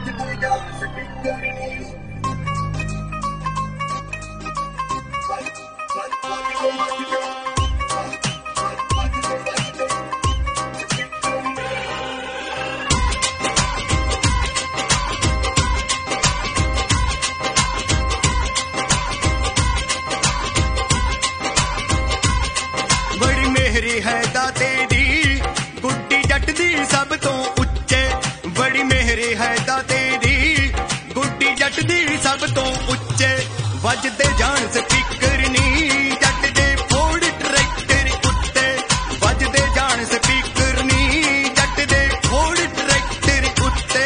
मेहरी है दाते दी गुड्डी जट दी सब तो उच्चे, बड़ी मेहरी है दाते दी गुड्डी जट दी सब तो उच्चे। वजदे जान स्पीकर नी जट दे फोड़ ट्रैक्टर उत्ते, वजदे जान स्पीकर नी जट दे फोड़ ट्रैक्टर उत्ते।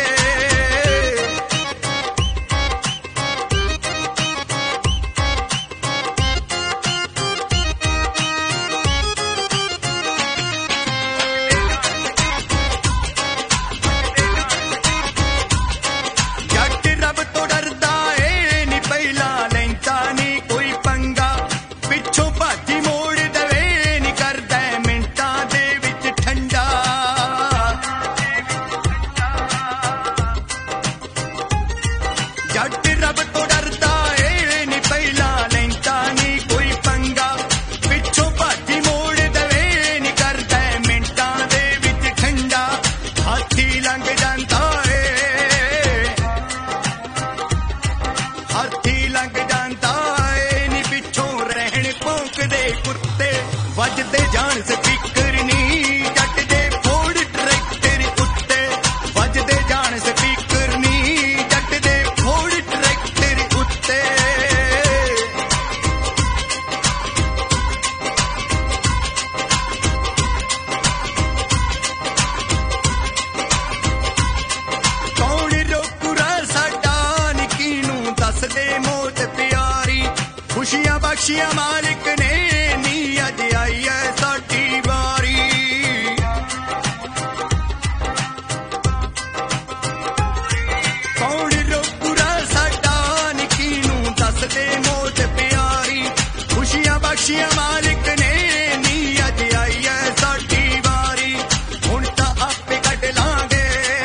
जट रब तो डरदा ए नी पहला लैंदा नी कोई पंगा, पिछों भाजी मोड़ दवे नी करदा मिंटां दे विच ठंडा। हाथी लंघ जांदा ए, हाथी लंघ जांदा ए नी पिछों रहण भौंकदे कुत्ते। वजदे जान स्पीकर नी जट दे फोड़ ट्रैक्टर उत्ते, वजदे जान स्पीकर नी जट दे फोड़ ट्रैक्टर उत्ते। कौन रोकुरा साडा निकी नूं दस दे मौत प्यारी, खुशियां बख्शियां मालिक ने नी अज आई है साडी वारी। कौन रोकुरा साडा निकी नूं दस दे मौत प्यारी, खुशियां बख्शियां मालिक ने नी अज आई है साडी वारी। हुण तां आपे कढ लांगे,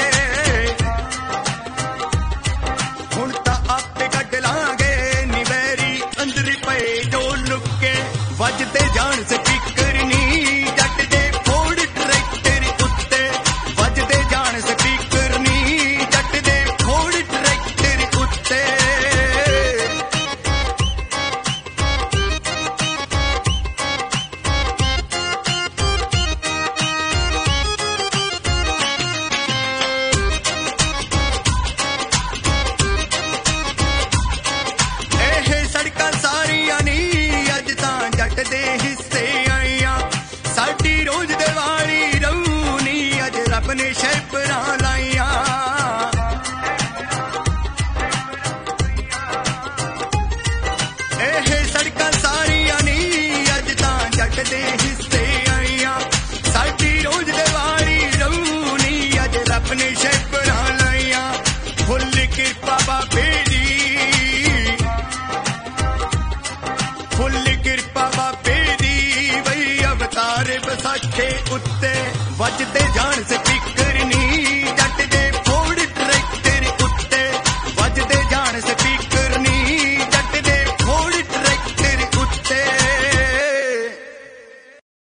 हुण तां आपे कढ लांगे नी वैरी अंदर पे जो लुके। वजदे जान स्पीकर नी जट दे फोड़ ट्रैक्टर उत्ते, वजदे जान स्पीकर नी जट दे फोड़ ट्रैक्टर उत्ते। ਇਹ ਸੜਕਾਂ ਸਾਰੀਆਂ ਨੀ ਅੱਜ ਤਾਂ ਜੱਟ ਦੇ ਹਿੱਸੇ ਆਈਆਂ, ਸਾਡੀ ਰੋਜ਼ ਦੀਵਾਲੀ ਰਹੂ ਨੀ ਅੱਜ ਰੱਬ ਨੇ ਸ਼ੈਪਰਾਂ ਲਾਈਆਂ। ਇਹ ਸੜਕਾਂ ਸਾਰੀਆਂ ਨੀ ਅੱਜ ਤਾਂ ਜੱਟ ਦੇ ਹਿੱਸੇ ਆਈਆਂ, ਸਾਡੀ ਰੋਜ਼ ਦੀਵਾਲੀ ਰਹੂ ਨੀ ਅੱਜ ਰੱਬ ਨੇ ਸ਼ੈਪਰਾਂ ਲਾਈਆਂ। ਫੁੱਲ ਕਿਰਪਾ ਬਾਬੇ ਦੀ, फुल किरपा बाबे दी वही अवतार बसाखे उत्ते। वजदे जान स्पीकर